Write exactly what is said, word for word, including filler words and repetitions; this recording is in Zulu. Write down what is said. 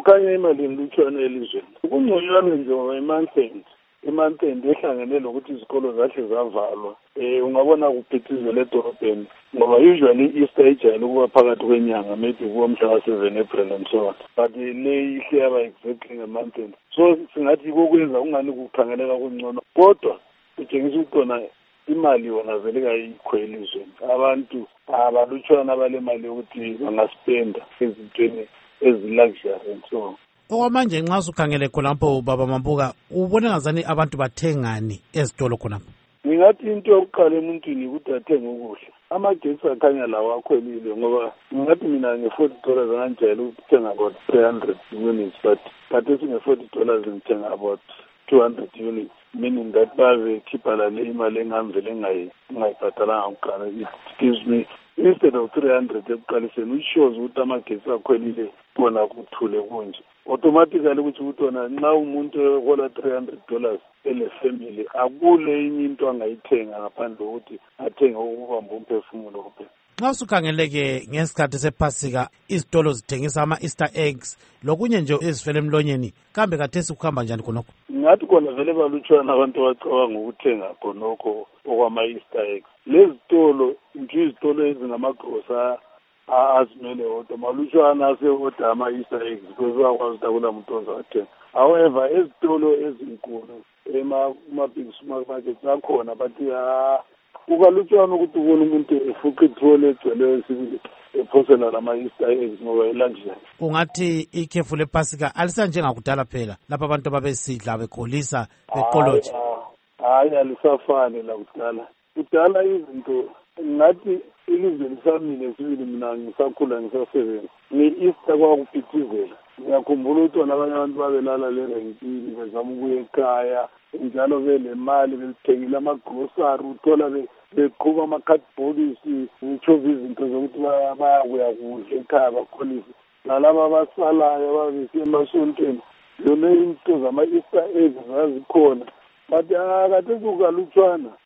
kukhanya imali lutshwana elizweni. Kungconywana nje ngoba i-month-end i-month-end ehlangene lokuthi izikolo zahle zavalwa. Eh ungabona kuphithizela edorobheni ngoba usually i-Easter ijayele ukuba phakathi kwenyanga, maybe kuwa mhla ka seven April and so on. But le ihle yaba exactly nge-month-end. So singathi kokwenza ungani kukhangeleka kungcono. Kodwa kutshengisa ukutona imali yona vele kayikhweli elizweni. Abantu abalutshwana balemali yokuthi bangaspenda ezintweni eziluxury and so on. Okwamanje nxa usukhangele khonapho baba Mambuka ubona ngazani abantu bathengani ezitolo khonapho? Ngingathi into yokuqala emuntwini ukuthi athenge ukudla. Amagetsi akhanya lawo akhwelile ngoba ngingathi mina nge-forty dollars angijayele ukuthenga about three hundred units, but khathesi nge-forty dollars ngithenga about two hundred units, meaning that babekhipha lale imali engangivele ngingayibhadalanga kuqala. It gives me, instead of three hundred ekuqaliseni, which shows ukuthi amagetsi akhwelile bona kuthule kunje. Automatically ukuthi utona nxa umuntu ehola three hundred dollars ele family akule enye into angayithenga ngaphandle ukuthi athenge ukubamba umphefumulo kuphela. Nxa usukhangeleke ngesikhathi sephasika izitolo zithengisa ama-Easter eggs lokunye nje ezifele emlonyeni, kambe khathesi kuhamba njani khonokho? Ngathi khona vele balutshwana abantu abacabanga ukuthenga khonokho okwama-Easter eggs. Lezi zitolo nje izitolo ezingamagrosa azimele odwa malutshwana aseoda ama-Easter eggs because uyakwazi ukuthi akulamuntu ozawathenga. However, ezitolo ezinkulu ema-big supermarkets akhona but kukalutshwana ukuthi ubone umuntu efuqa ithole egcwele esibili ephosela lama-Easter eggs ngoba iluxury. Ungathi ikhefu lephasika alisanjengakudala phela lapho abantu ababesidla bekholisa beqolotshe? Hayi, alisafani lakudala. Kudala izinto ngathi ilizwe lisamile sibili mina ngisakhula ngisasebenza. Nge-Easter kwakuphithizela. Ngiyakhumbula ukuthi abanye abantu babelala lerenkini bezama ukuya ekhaya, njalo belemali belithengile amagrosari, uthola beqhuba amakhadibhokisi, ngitshova izinto zokuthi bayakuya kudla ekhaya bakholise. Nalaba abasalayo babesiya emasontweni, yona into zama-Easter eggs zazikhona. But khathesi kukalutshwana